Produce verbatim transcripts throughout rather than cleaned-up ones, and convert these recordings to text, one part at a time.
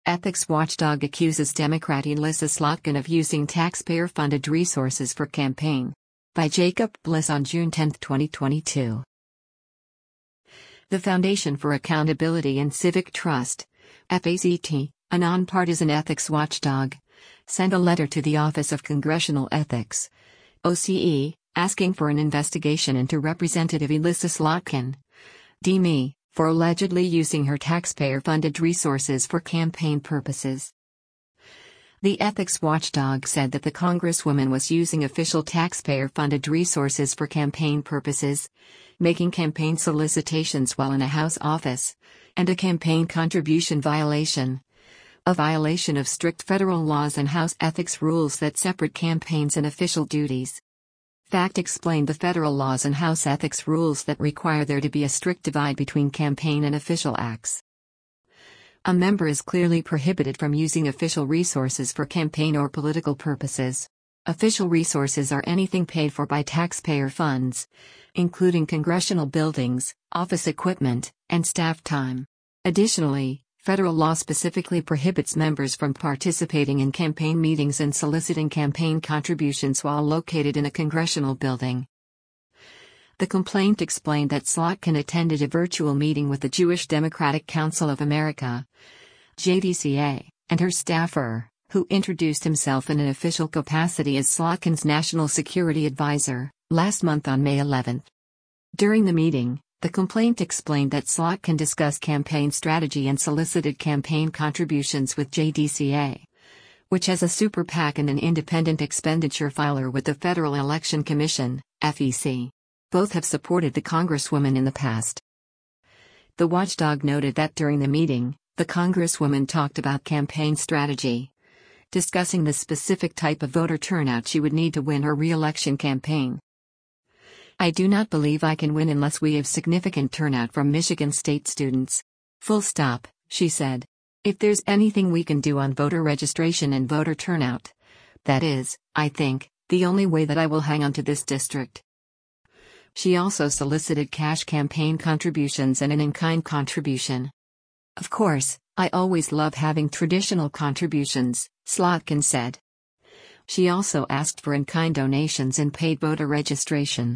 Ethics watchdog accuses Democrat Elissa Slotkin of using taxpayer-funded resources for campaign. By Jacob Bliss on June tenth, twenty twenty-two. The Foundation for Accountability and Civic Trust, FACT, a nonpartisan ethics watchdog, sent a letter to the Office of Congressional Ethics, O C E, asking for an investigation into Representative Elissa Slotkin, D M E, for allegedly using her taxpayer-funded resources for campaign purposes. The ethics watchdog said that the Congresswoman was using official taxpayer-funded resources for campaign purposes, making campaign solicitations while in a House office, and a campaign contribution violation, a violation of strict federal laws and House ethics rules that separate campaigns and official duties. FACT explained the federal laws and House ethics rules that require there to be a strict divide between campaign and official acts. A member is clearly prohibited from using official resources for campaign or political purposes. Official resources are anything paid for by taxpayer funds, including congressional buildings, office equipment, and staff time. Additionally, federal law specifically prohibits members from participating in campaign meetings and soliciting campaign contributions while located in a congressional building. The complaint explained that Slotkin attended a virtual meeting with the Jewish Democratic Council of America, J D C A, and her staffer, who introduced himself in an official capacity as Slotkin's national security advisor, last month on May eleventh. During the meeting, the complaint explained that Slotkin discussed campaign strategy and solicited campaign contributions with J D C A, which has a super PAC and an independent expenditure filer with the Federal Election Commission, F E C. Both have supported the Congresswoman in the past. The watchdog noted that during the meeting, the Congresswoman talked about campaign strategy, discussing the specific type of voter turnout she would need to win her re-election campaign. "I do not believe I can win unless we have significant turnout from Michigan State students. Full stop," she said. "If there's anything we can do on voter registration and voter turnout, that is, I think, the only way that I will hang on to this district." She also solicited cash campaign contributions and an in-kind contribution. "Of course, I always love having traditional contributions," Slotkin said. She also asked for in-kind donations and paid voter registration.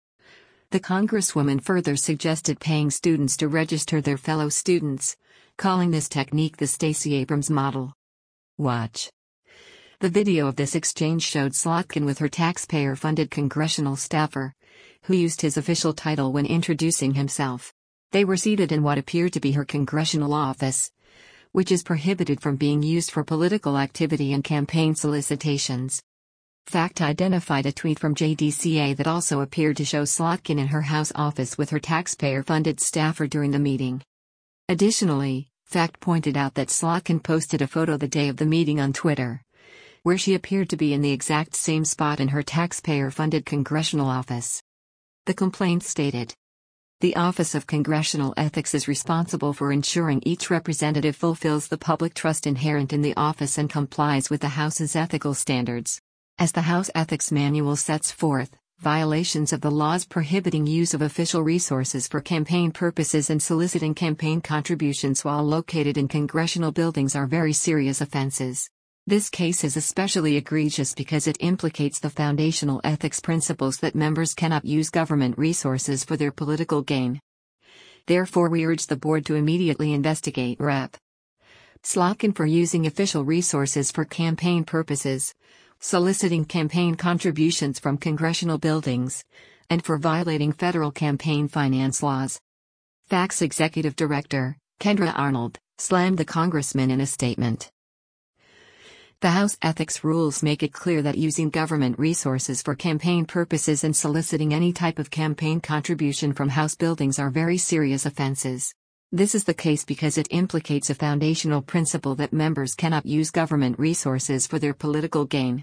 The Congresswoman further suggested paying students to register their fellow students, calling this technique the Stacey Abrams model. Watch. The video of this exchange showed Slotkin with her taxpayer-funded congressional staffer, who used his official title when introducing himself. They were seated in what appeared to be her congressional office, which is prohibited from being used for political activity and campaign solicitations. FACT identified a tweet from J D C A that also appeared to show Slotkin in her House office with her taxpayer-funded staffer during the meeting. Additionally, FACT pointed out that Slotkin posted a photo the day of the meeting on Twitter, where she appeared to be in the exact same spot in her taxpayer-funded congressional office. The complaint stated, "The Office of Congressional Ethics is responsible for ensuring each representative fulfills the public trust inherent in the office and complies with the House's ethical standards. As the House Ethics Manual sets forth, violations of the laws prohibiting use of official resources for campaign purposes and soliciting campaign contributions while located in congressional buildings are very serious offenses. This case is especially egregious because it implicates the foundational ethics principles that members cannot use government resources for their political gain. Therefore, we urge the board to immediately investigate Representative Slotkin for using official resources for campaign purposes, soliciting campaign contributions from congressional buildings, and for violating federal campaign finance laws." FACT's executive director, Kendra Arnold, slammed the congressman in a statement. "The House ethics rules make it clear that using government resources for campaign purposes and soliciting any type of campaign contribution from House buildings are very serious offenses. This is the case because it implicates a foundational principle that members cannot use government resources for their political gain."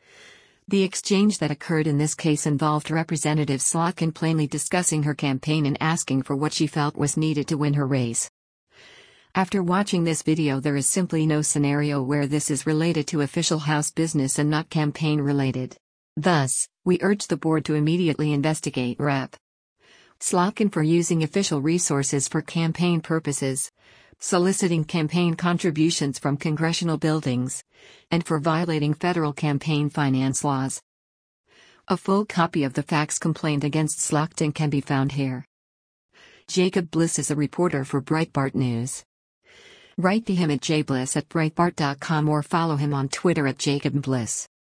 The exchange that occurred in this case involved Representative Slotkin plainly discussing her campaign and asking for what she felt was needed to win her race. After watching this video, there is simply no scenario where this is related to official House business and not campaign related. Thus, we urge the board to immediately investigate Representative Slotkin for using official resources for campaign purposes, soliciting campaign contributions from congressional buildings, and for violating federal campaign finance laws. A full copy of the fax complaint against Slotkin can be found here. Jacob Bliss is a reporter for Breitbart News. Write to him at jbliss at breitbart dot com or follow him on Twitter at Jacob Bliss.